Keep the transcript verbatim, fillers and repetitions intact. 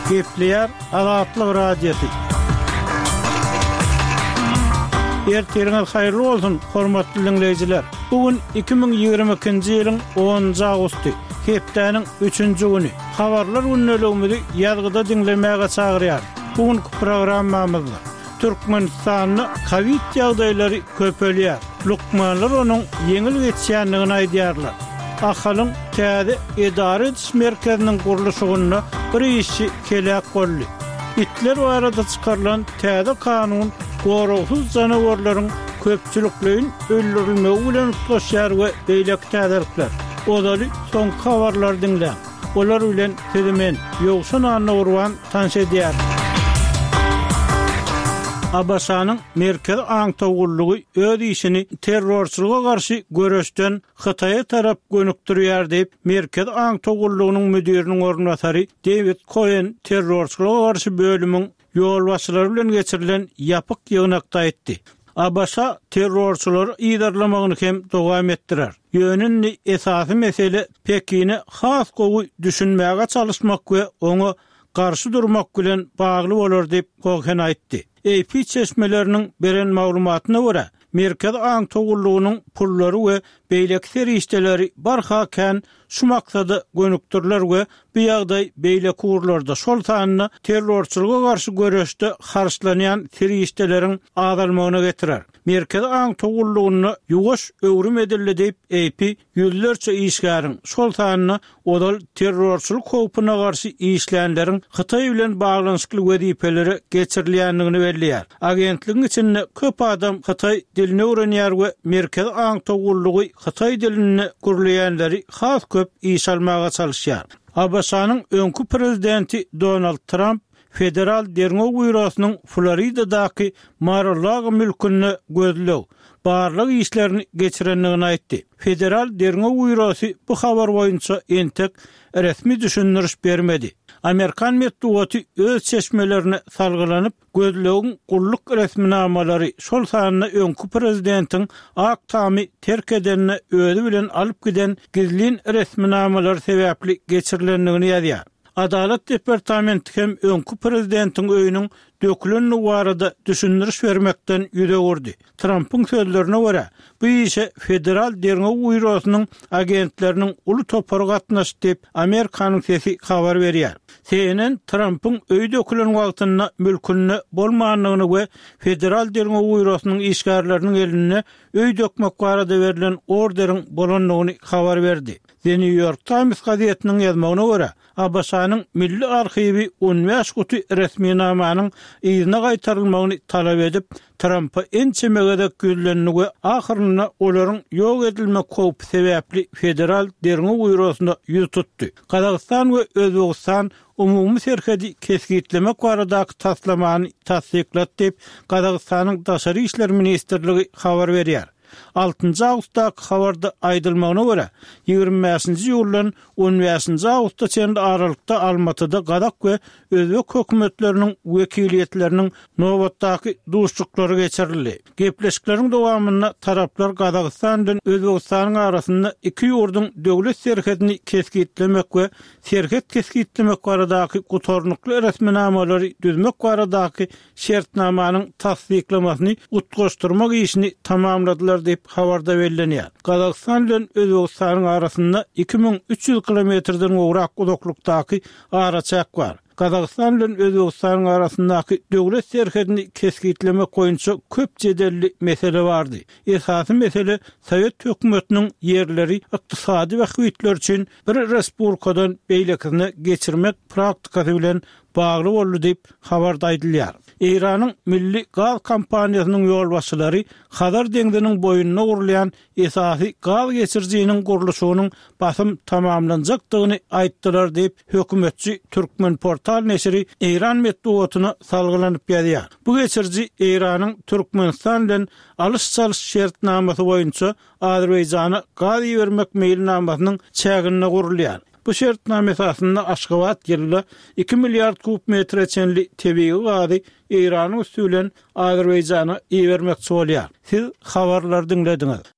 Gepleyer Azatlyk Radiosu. Ertiriniz hayırlı olsun, hormatly dinleyijiler. Bugün iki bin ýygrimi ikinji ýylyň onunjy agusty, hepdeniň üçünji güni. Habarlar günneligimizi ýazgyda dinlemäge çagyrýar. Bugünkü programmamyzda Türkmenistanyň Covid ýagdaýlary köpelýär. Lukmanlar onuň ýeňil geçýändigini aýdýarlar. Ahalyň täze edare ediş merkeziniň gurulşygyna bir işi kelek boldy. İtler barada çykarylan täze kanun gorowsuz janawarlaryň köpçüliklerin öldürilmegi bilen tutuşýar we beýlek täzelikler. Odaly soň habarlar dinle. Olar bilen tezemen ýogşan anna urwan tanş edýär. Abasanyň merkez aňtawgullygy öz işini terrorçylyga garşy göreşden Hytaýa tarap gönükdirýär diýip merkez aňtawgullygynyň müdiriniň ornatary David Cohen terrorçylyga garşy bölümiň ýolbaşçylary bilen geçirilen ýapyk ýygnakda aýtdy. Abasa terrorçylary ýydarlamagyny hem dowam etdirer. Ýönünni esasy mesele Pekini has gowy düşünmäge çalışmak we oňa garşy durmak bilen bagly bolar diýip Cohen aýtdy. A P çeşmelerinin beren maglumatyna görä, merkez aňtawgullygynyň pullary we beýlek serişdeleri barhaken şu maksada gönükdirler we bu ýagdaý beýlek urlarda şol tanyny terrorçylyga garşy göreşde harçlanýan serişdeleriň azalmagyna getirer. Merkez aňtawgullygyny ýuwaş öwrüm edildi diýip A P ýüzlerçe işgäriň şol tanyny odal terrorçylyk howpyna garşy işlänleriň Hytaý bilen baglanyşykly wezipeleri geçirilýändigini belliýär. Agentligiň içinde köp adam Hytaý dilini öwrenýär we merkez aňtawgullygy Hytaý dilini gurulýanlary has köp iş almaga çalışýar. Abasanyň öňkü prezidenti Donald Trump Federal Derňok Bürosynyň Floridadaky Mar-a-Lago mülküni gözlew, barlyk işlerini geçirenligini aýtdy. Federal Derňok Bürosy bu habar boýunça entek resmi düşündiriş bermedi. Amerikan medeniýeti öz çeşmelerini salgylanyp gözlegiň gulluk resminamalary şol sanyny öňkü prezidentiň ak tamy terk edenini özü bilen alyp giden gizlin resminamalary sebäpli geçirilendigini ýazýar. Adalet Departamenti hem öňkü prezidentiň öýüniň dökülenli barada düşündiriş bermekden ýüze gurdy. Trumpyň sözlerine görä, bu işe Federal Derňok Bürosynyň agentleriniň uly topary gatnaşdy diýip Amerikanyň sesi habar berýär. C N N Trumpyň öýde dökülen wagtyna mülkünde bolmaganlygyny we Federal Derňok Bürosynyň işgärleriniň eline öý dökmek barada berilen orderiň bolanlygyny habar berdi. The New York Times gazetiniň ýazmagyna görä, Abasanyň Milli Arhiwi Universiteti resminamanyň ýygyna gaýtarylmagyny talap edip, Trump'a ençemegede güýlenli we ahyrynda olaryň ýok edilme howpy sebäpli Federal Derňok Bürosyna ýüz tutdy. Kazakystan we Özbegistan umumy serhedi keskitlemek baradaky taslamany tasdiklat diýip Kazakystanyň Daşary işler ministrligi habar berýär. altynjy awgustdaky habarda aýdylmagyna görä, ýygrimi beşinji ýylyň on beşinji awgustda çenli aralykda Almatyda Gazak we Özbek hökümetleriniň wekiliýetleriniň nowatdaky duşçuklary geçirildi. Gepleşikleriň dowamyna taraplar Gazakystan bilen Özbegistanyň arasynda iki ýurduň döwlet serhedini keskitlemek we serhed keskitlemek baradaky gutornukly resminamalary düzmek baradaky şertnamanyň tasdiklamasyny utgaşdyrmak işini tamamladylar diýip habarda bellenýär. Gazakystan bilen Özbegistanyň arasynda iki bin üç ýüz kilometrden gowrak uzaklykdaky araçak bar. Kazakystan bilen Özbegistanyň arasyndaky döwlet serhedini keskitlemek boýunça köp jedelli mesele bardy. Esasy mesele Sowet hökümetiniň ýerleri ykdysady we hüýtler üçin bir respublikadan beýlekine geçirmek praktikasy bilen bagly boldy diýip habarda aýdylýar. Iranyň milli gaz kompaniýasynyň ýolbaşçylary Hazar deňdiniň boýununa gurulýan esasy gaz geçirjiginiň gurulşynyň basym tamamlanjakdygyny aýtdylar diýip hökümetçi Türkmen portal neşri Iran medeniýetine salgylanyp ýazýar. Bu geçirji Iranyň Türkmenistan bilen alys-çalys şertnamasy boýunça Azerbaýjana gaz bermek meýilnamasynyň çägine gurulýar. Bu şertname esasında Aşgabat ýylda iki milyard kubmetre çenli tebii gazy Iranyň üstülen Azerbaýjana iýermekçi bolýar. Siz habarlar dinlediňiz.